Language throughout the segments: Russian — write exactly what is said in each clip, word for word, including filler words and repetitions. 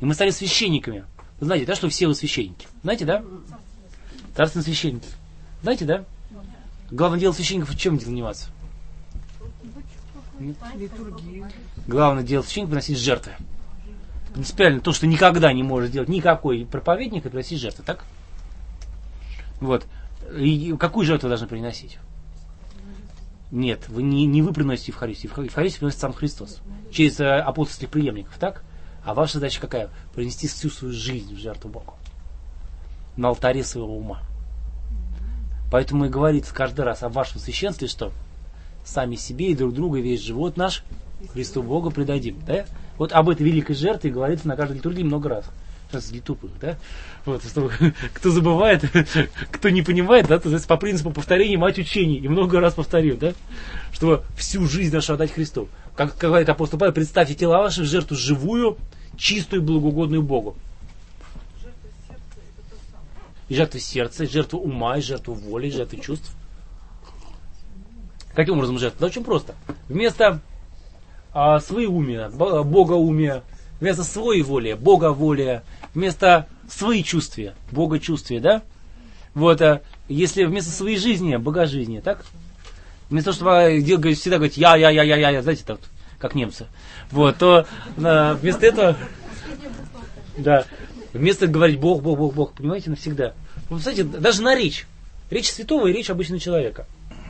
И мы стали священниками. Вы знаете, да, что все вы священники? Знаете, да? Царственные священники. Знаете, да? Главное дело священников чем заниматься? Главное дело священников приносить жертвы. Принципиально то, что никогда не может делать никакой проповедник, и приносить жертвы, так? Вот. И какую жертву вы должны приносить? Нет, вы не, не вы приносите Евхаристию. Евхаристию приносит сам Христос. Через э, апостольских преемников, так? А ваша задача какая? Принести всю свою жизнь в жертву Богу. На алтаре своего ума. Поэтому и говорится каждый раз о вашем священстве, что сами себе и друг друга весь живот наш Христу Богу предадим. Да? Вот об этой великой жертве говорится на каждой литургии много раз. Сейчас для тупых, да? Вот, что, кто забывает, кто не понимает, да, то есть по принципу повторения мать учений. И много раз повторил, да? Чтобы всю жизнь нашу отдать Христу. Как, как говорит апостол Павел, представьте тела ваши в жертву живую, чистую и благоугодную Богу. И жертва сердца, и жертва ума, и жертва воли, и жертва чувств. Каким образом жертва? Да очень просто. Вместо а, своеумия, богоумия, вместо своей воли, боговолия, вместо своей чувствия, богочувствия, да? Вот, а, если вместо своей жизни, богожизни, так? Вместо того, чтобы всегда говорить я, я, я, я, я, я, знаете, так, как немцы, вот, то а, вместо этого, да, вместо говорить Бог, Бог, Бог, Бог, понимаете, навсегда. Вы представляете, даже на речь. Речь святого и речь обычного человека.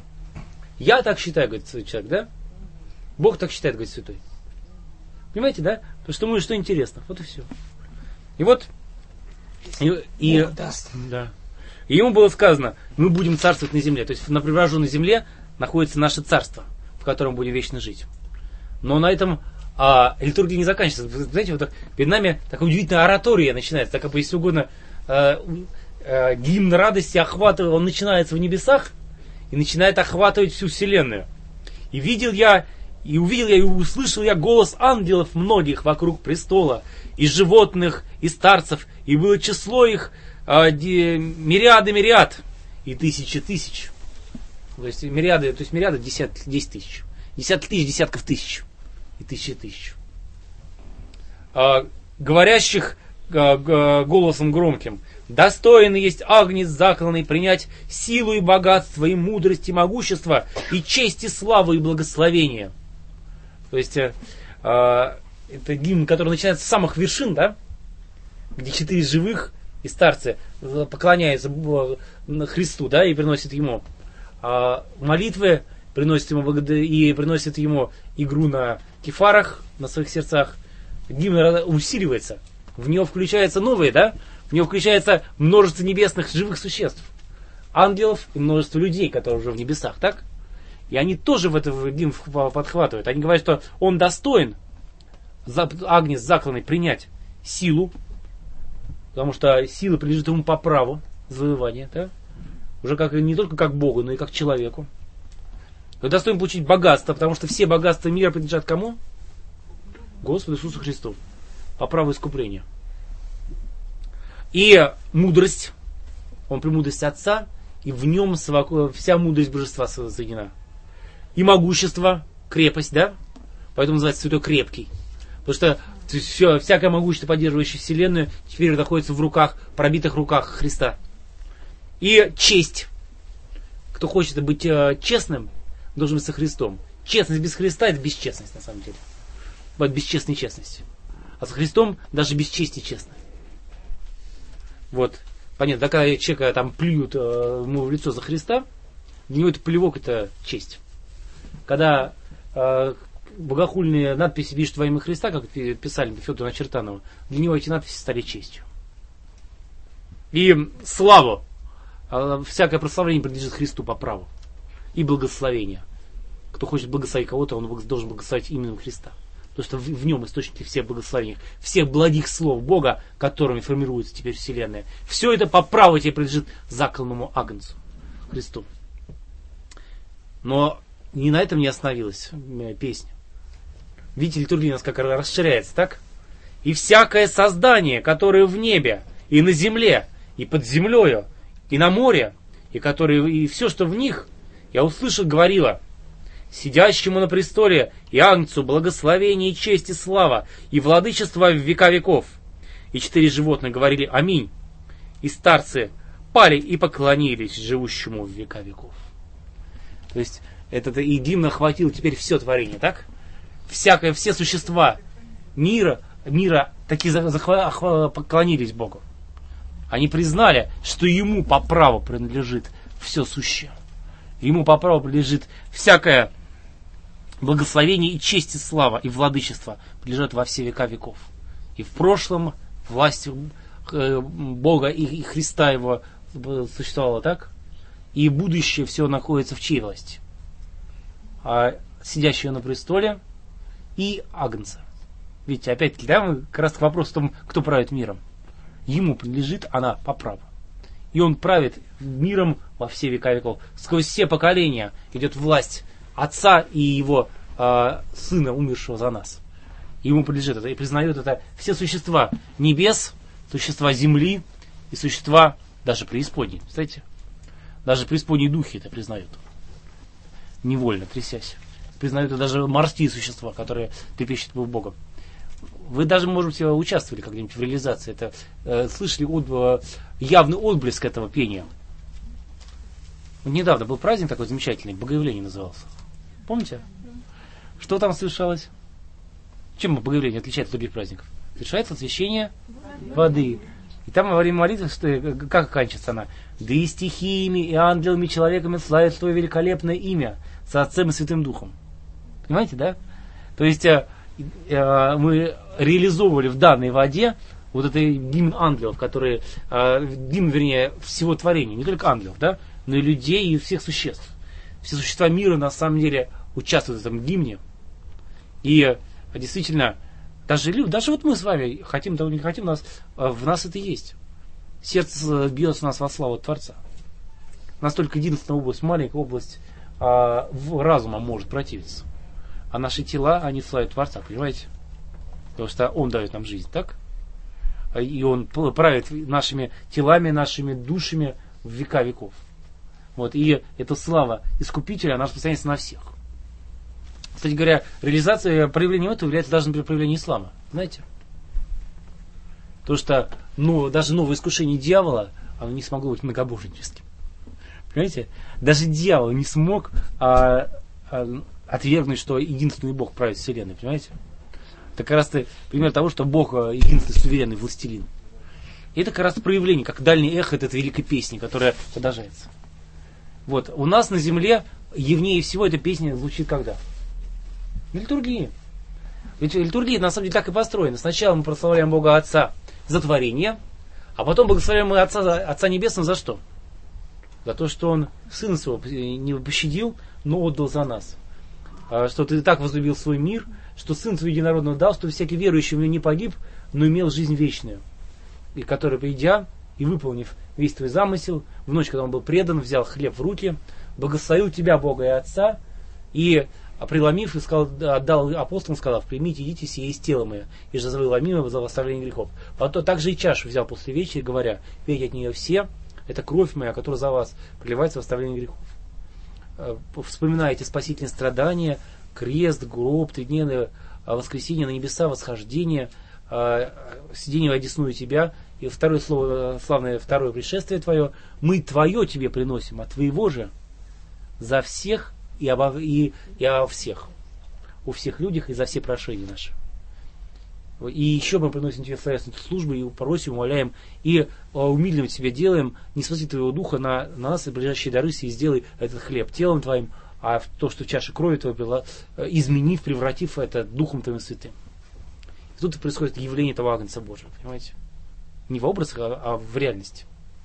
Я так считаю, говорит святой человек, да? Бог так считает, говорит святой. Понимаете, да? Потому что ему что интересно. Вот и все. И вот, и, и, да. И ему было сказано, мы будем царствовать на земле. То есть на преображенной земле находится наше царство, в котором будем вечно жить. Но на этом а, литургия не заканчивается. Вы знаете, вот так, перед нами такая удивительная оратория начинается. Так как, если угодно, а, а, гимн радости охватывает, он начинается в небесах и начинает охватывать всю вселенную. И видел я, и увидел я, и услышал я голос ангелов многих вокруг престола, и животных, и старцев, и было число их а, ди, мириады мириад, и тысячи тысяч. То есть мириады, то есть мириады десять, десять тысяч. Десятки тысяч, десятков тысяч. И тысячи тысяч. А, говорящих а, а, голосом громким. Достоин есть агнец закланный принять силу и богатство, и мудрость, и могущество, и честь, и славу, и благословение. То есть а, это гимн, который начинается с самых вершин, да? Где четыре живых и старцы поклоняются Христу, да, и приносят ему а, молитвы, приносят ему и приносят ему игру на кефарах, на своих сердцах. Гимн усиливается. В него включаются новые, да? В него включается множество небесных живых существ. Ангелов и множество людей, которые уже в небесах, так? И они тоже в этот гимн подхватывают. Они говорят, что он достоин, агнец закланный, принять силу, потому что сила принадлежит ему по праву завоевания, да? Уже как, не только как Богу, но и как человеку. И достоин получить богатство, потому что все богатства мира принадлежат кому? Господу Иисусу Христу. По праву искупления. И мудрость, он премудрость Отца, и в нем вся мудрость Божества соединена. И могущество, крепость, да? Поэтому называется Святой Крепкий. Потому что все, всякое могущество, поддерживающее Вселенную, теперь находится в руках, пробитых руках Христа. И честь. Кто хочет быть э, честным, должен быть со Христом. Честность без Христа — это бесчестность, на самом деле. Вот бесчестная честность. А со Христом даже бесчестие честно. Вот. Понятно, да, когда человека там плюют э, ему в лицо за Христа, для него это плевок, это честь. Когда э, богохульные надписи пишут во имя Христа, как писали Федора Начертанова, для него эти надписи стали честью. И славу. Э, всякое прославление принадлежит Христу по праву. И благословение. Кто хочет благословить кого-то, он должен благословить именем Христа. Потому что в, в нем источники всех благословений, всех благих слов Бога, которыми формируется теперь Вселенная. Все это по праву тебе принадлежит закланному агнцу, Христу. Но не на этом не остановилась песня. Видите, литургия у нас как расширяется, так? И всякое создание, которое в небе, и на земле, и под землею, и на море, и, которое, и все, что в них, я услышал, говорила: сидящему на престоле и агнцу благословение и честь и слава, и владычество в века веков. И четыре животных говорили «Аминь». И старцы пали и поклонились живущему в века веков. То есть этот и гимн охватил теперь все творение, так? Всякое, все существа мира, мира такие захва- поклонились Богу. Они признали, что Ему по праву принадлежит все сущее. Ему по праву принадлежит всякое благословение и честь и слава и владычество принадлежат во все века веков. И в прошлом власть Бога и Христа Его существовала так, и будущее все находится в чьей власти? А сидящего на престоле и Агнца. Видите, опять-таки, да, мы как раз к вопросу о том, кто правит миром. Ему принадлежит она по праву. И он правит миром во все века веков. Сквозь все поколения идет власть Отца и Его э, Сына, умершего за нас. Ему принадлежит это. И признают это все существа небес, существа земли и существа даже преисподней. Представляете? Даже преисподние духи это признают. Невольно, трясясь. Признают это даже морские существа, которые трепещут Богом. Вы даже, может быть, участвовали когда-нибудь в реализации. Это, э, слышали от, э, явный отблеск этого пения. Вот недавно был праздник такой замечательный, Богоявление назывался. Помните? Что там совершалось? Чем Богоявление отличается от других праздников? Совершается освящение воды. И там во время молитвы, что, как оканчивается она? Да и стихиями, и ангелами, и человеками славит твое великолепное имя со Отцем и Святым Духом. Понимаете, да? То есть э, э, мы реализовывали в данной воде вот этот гимн ангелов, который, э, гимн, вернее, всего творения, не только ангелов, да, но и людей, и всех существ. Все существа мира на самом деле участвуют в этом гимне. И э, действительно, даже, даже вот мы с вами, хотим того не хотим, у нас, в нас это есть. Сердце бьется у нас во славу Творца. Настолько единственная область, маленькая область а, разума может противиться. А наши тела, они славят Творца, понимаете? Потому что Он дает нам жизнь, так? И Он правит нашими телами, нашими душами в века веков. Вот. И эта слава Искупителя, она распространяется на всех. Кстати говоря, реализация проявления этого является даже, например, проявлением ислама. Знаете? Потому что ну, даже новое искушение дьявола, оно не смогло быть многобожническим. Понимаете? Даже дьявол не смог а, а, отвергнуть, что единственный Бог правит вселенной. Понимаете? Это как раз пример того, что Бог единственный суверенный властелин. И это как раз проявление, как дальний эхо этой великой песни, которая продолжается. Вот. У нас на земле явнее всего эта песня звучит когда? В литургии. Ведь литургия на самом деле так и построена. Сначала мы прославляем Бога Отца за творение, а потом благословляем мы Отца, Отца Небесного за что? За то, что Он Сына Своего не пощадил, но отдал за нас. Что Ты так возлюбил свой мир, что Сын Твой единородного дал, что всякий верующий в Него не погиб, но имел жизнь вечную. И который, придя и выполнив весь Твой замысел, в ночь, когда Он был предан, взял хлеб в руки, благословил Тебя, Бога и Отца, и а преломив, и сказал, отдал апостолам, сказав: примите, идите, сие есть тело мое, и же завыломимо за восставление грехов. Потом также и чашу взял после вечери, говоря: пейте от нее все, это кровь моя, которая за вас проливается в восставление грехов. Вспоминайте спасительные страдания, крест, гроб, тридневное воскресенье, на небеса, восхождение, сидение во десную тебя, и второе слово, славное второе пришествие твое, мы твое тебе приносим, а твоего же за всех и обо, и, и о всех, у всех людях и за все прошения наши. И еще мы приносим тебе словесную службу и просим, умоляем, и умильным тебе делаем, не спаси твоего духа на, на нас и ближайшие дары сии, сделай этот хлеб телом твоим, а то, что в чаше крови твоей было, изменив, превратив это духом твоим святым. И тут происходит явление того Агнца Божьего, понимаете? Не в образах, а, а в реальности.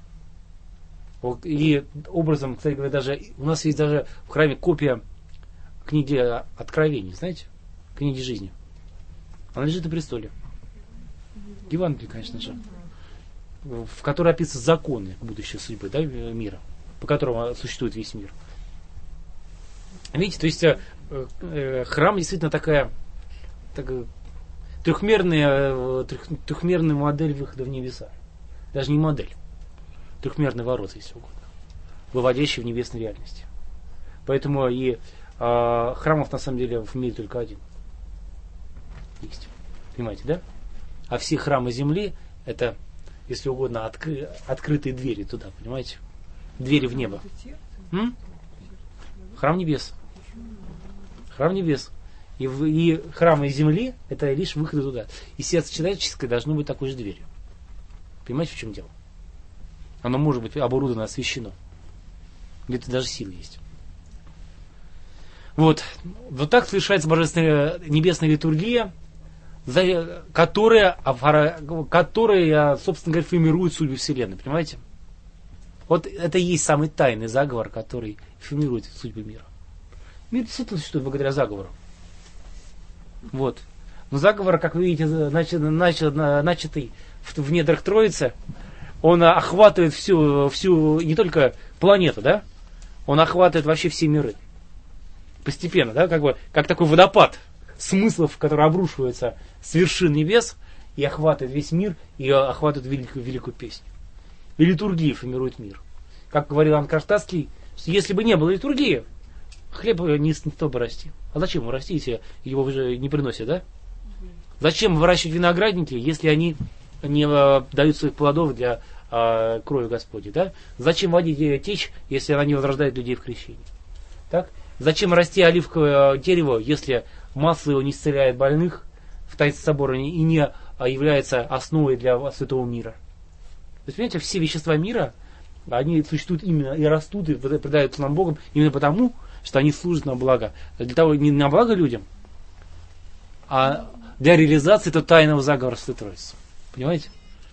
И образом, кстати говоря, даже у нас есть даже в храме копия книги Откровений, знаете? Книги жизни. Она лежит на престоле. Евангелие, конечно же. В которой описаны законы будущей судьбы, да, мира, по которому существует весь мир. Видите, то есть э, э, храм действительно такая, такая трехмерная, трех, трехмерная модель выхода в небеса. Даже не модель. Трехмерный ворот, если угодно, выводящий в небесной реальности. Поэтому и э, храмов на самом деле в мире только один есть. Понимаете, да? А все храмы земли Это, если угодно, откры, открытые двери туда, понимаете? Двери в небо. М? Храм небес. Храм небес. И, в, и храмы земли — это лишь выходы туда. И сердце человеческое должно быть такой же дверью. Понимаете, в чем дело? Оно может быть оборудовано, освящено. Где-то даже силы есть. Вот. Вот так совершается божественная небесная литургия, которая, которая, собственно говоря, формирует судьбу Вселенной. Понимаете? Вот это и есть самый тайный заговор, который формирует судьбу мира. Мир действительно существует благодаря заговору. Вот. Но заговор, как вы видите, начат, начат, начатый в, в недрах Троицы, он охватывает всю, всю, не только планету, да? Он охватывает вообще все миры. Постепенно, да? Как бы, как такой водопад смыслов, который обрушивается с вершин небес и охватывает весь мир, и охватывает великую, великую песню. И литургия формирует мир. Как говорил Иоанн Кронштадтский, если бы не было литургии, хлеб не стал бы расти. А зачем его расти, если его уже не приносят, да? Зачем выращивать виноградники, если они не а, дают своих плодов для а, крови Господней, да? Зачем водить течь, если она не возрождает людей в крещении? Так? Зачем расти оливковое дерево, если масло его не исцеляет больных в Таинстве собора и не является основой для святого мира? То есть, понимаете, все вещества мира, они существуют именно и растут, и предаются нам Богом именно потому, что они служат на благо. Для того, не на благо людям, а для реализации этого тайного заговора Святой Троицы. Понимаете?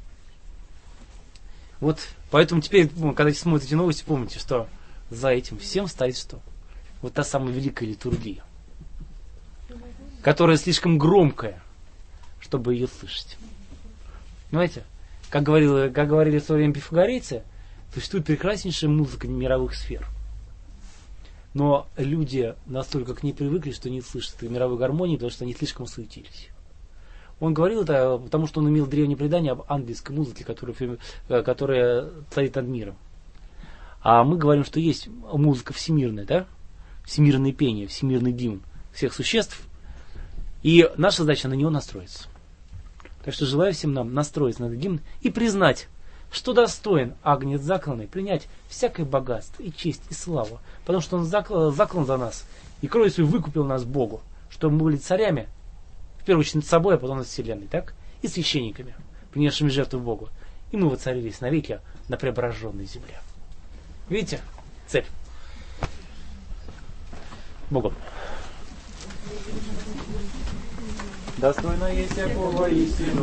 Вот, поэтому теперь, когда смотрите новости, помните, что за этим всем стоит что? Вот та самая великая литургия, которая слишком громкая, чтобы ее слышать. Понимаете? Как, говорил, как говорили в свое время пифагорейцы, существует прекраснейшая музыка мировых сфер. Но люди настолько к ней привыкли, что не слышат этой мировой гармонии, потому что они слишком суетились. Он говорил это, потому что он имел древнее предание об ангельской музыке, которая, которая царит над миром. А мы говорим, что есть музыка всемирная, да? Всемирное пение, всемирный гимн всех существ. И наша задача на него настроиться. Так что желаю всем нам настроиться на этот гимн и признать, что достоин агнец закланный принять всякое богатство и честь и славу, потому что он заклан, заклан за нас и кровью свою выкупил нас Богу, чтобы мы были царями, в первую очередь над собой, а потом над вселенной, так? И священниками, принесшими жертву Богу. И мы воцарились навеки на преображенной земле. Видите? Цепь. Богом. Достойно есть всякого истину.